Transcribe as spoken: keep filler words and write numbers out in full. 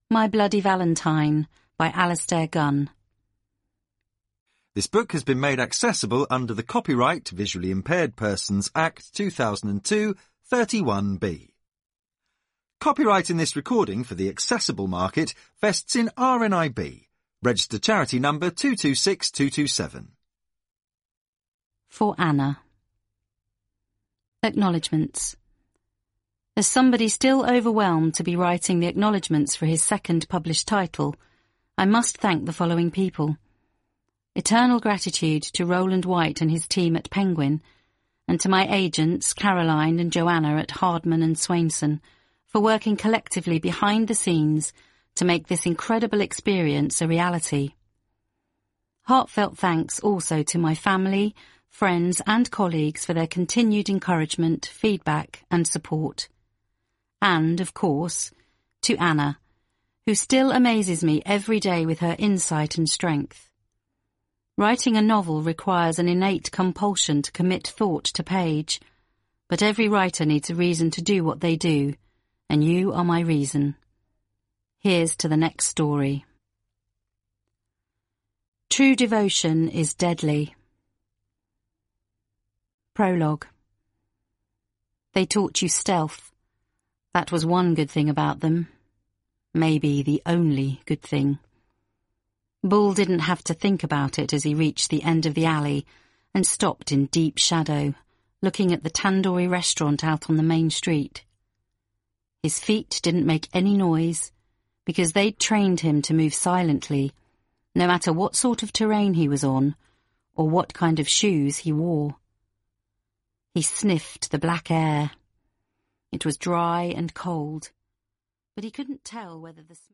My Bloody Valentine by Alastair Gunn. This book has been made accessible under the Copyright Visually Impaired Persons Act two thousand two, thirty-one B. Copyright in this recording for the accessible market vests in R N I B, registered charity number two two six two two seven. For Anna. Acknowledgements. As somebody still overwhelmed to be writing the acknowledgements for his second published title, I must thank the following people. Eternal gratitude to Roland White and his team at Penguin, and to my agents Caroline and Joanna at Hardman and Swainson for working collectively behind the scenes to make this incredible experience a reality. Heartfelt thanks also to my family, friends and colleagues for their continued encouragement, feedback and support. And, of course, to Anna, who still amazes me every day with her insight and strength. Writing a novel requires an innate compulsion to commit thought to page, but every writer needs a reason to do what they do, and you are my reason. Here's to the next story. True devotion is deadly. Prologue. They taught you stealth. That was one good thing about them. Maybe the only good thing. Bull didn't have to think about it as he reached the end of the alley and stopped in deep shadow, looking at the tandoori restaurant out on the main street. His feet didn't make any noise, because they'd trained him to move silently, no matter what sort of terrain he was on, or what kind of shoes he wore. He sniffed the black air. It was dry and cold, but he couldn't tell whether the